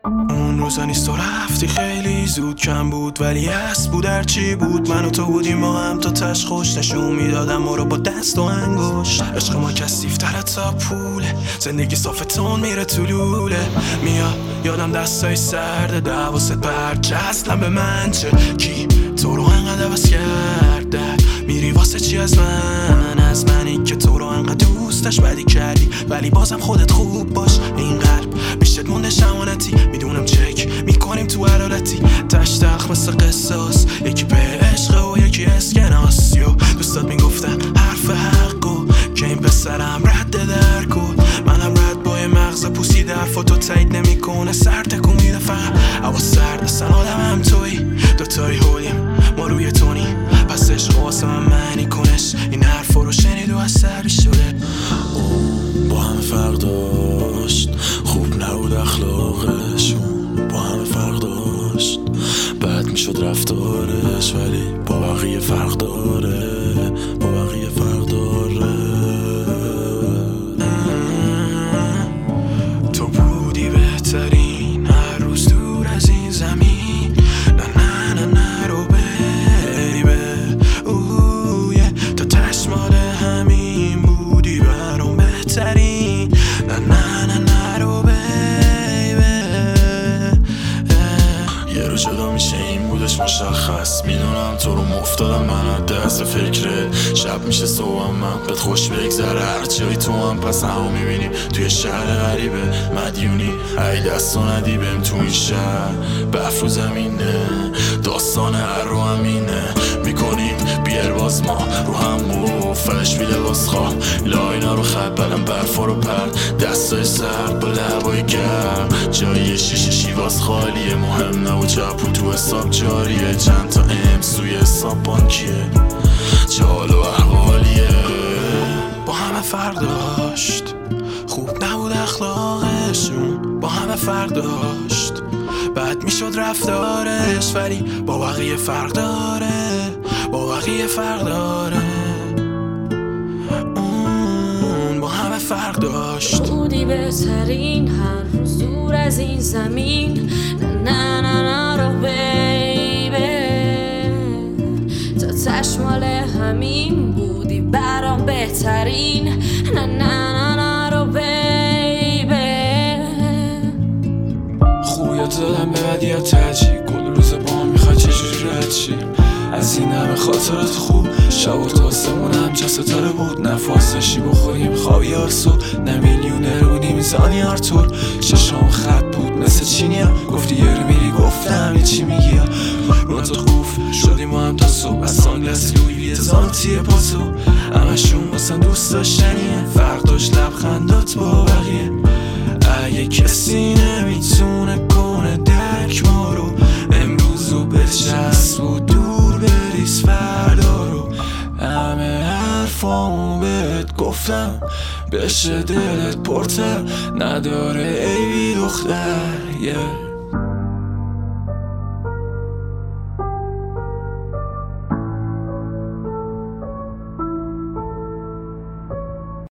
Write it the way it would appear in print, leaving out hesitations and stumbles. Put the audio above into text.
اون روزا نیست تو رفتی خیلی زود، کم بود ولی هست بود هرچی بود. من و تو بودیم ما هم تا تش خوش، نشون میدادم ما رو با دست و انگشت. عشق ما کثیف‌تره تا پوله، زندگی صافتون میره تو لوله. میاد یادم دستای سرده، دواست برچ اصلا به من چه؟ کی تو رو انقدر عوض کرده؟ میری واسه چی از منی که تو رو انقدر دوستش بدی کردی، ولی بازم خودت خوب باش. این قلب بیشتر مونده شمانتی، میدونم چک میکنیم تو حرارتی. تشتخ مثل قصاص، یکی به عشق و یکی اسکناس. دوستات میگفتن حرف حقو که این پسرم رد درکو، منم رد با یه مغز پوسیده حرفاتو تایید نمیکنه، سر تکون میده فقط هوا سرد. اصلا آدمم توی دوتایی هولیم ما روی تونی، پس عشق واسه من معنی کنش. این حرفا رو شنید و اثری شده. با همه فرق داشت، خوب نبود اخلاقشون، با همه فرق داشت، بد میشد رفتارش، ولی با بقیه فرق داره، با بقیه فرق داره. تو بودی بهترین هر روز دور از این زمین. نه نه نه نه رو بیبه اویه، تا تشمال همین بودی برام بهترین. نه نه نه نه رو بیبه. یه رو جدا میشه این بودش مشخص، میدونم تو رو مفتادم من دست فکرت. شب میشه صبحم من بهت خوش بگذره، هر جایی تو هم پس همو میبینیم توی شهر غریبه مدیونی. ای دست و ندیبم تو این شهر بفر رو زمینه، داستان هر رو همینه. میکنیم بیار باز ما رو هم فرش بی لباس خواه، لاینا رو خبرم برفا رو پرد، دستای سرد با لبای گرم. جای شیشه شیواز خالیه، مهم نبود چپون تو حساب جاریه، چند تا سوی حساب بانکیه، جال و احوالیه. با همه فرق داشت، خوب نبود اخلاقشون، با همه فرق داشت، بد میشد رفتارش، ولی با بقیه فرق داره، با بقیه فرق داره. اون با همه فرق داشت. بودی بهترین هر روز دور از این زمین. نه نه نه نه رو بیبه، تا چشمال همین بودی برام بهترین. نه نه نه نه رو بیبه. خویت دادم به بدی ترجی، کل روز با هم میخوای چجوری رد چی؟ از این همه خاطرات خوب، شب و تاسمون هم چه ستاره بود. نفاسشی بخوریم خاویار صبح، نه میلیونر و نیمیزانی آرتور. چشام خط بود مثل چینی ها، گفتی یه رو میری گفتم یه چی میگی ها. رو تو خوف شدیم ما هم تا صبح، از سانگلس لویوی زانتیه پاتو، همشون واسه دوست داشتنیه. فرق داشت لبخندات با بقیه، اگه کسی نمیتونه کنه درک ما رو، امروز رو بچسب و دور بریز فردا رو. همه حرفامو بهت گفتم بشه دلت پرتر، نداره ایوی دختر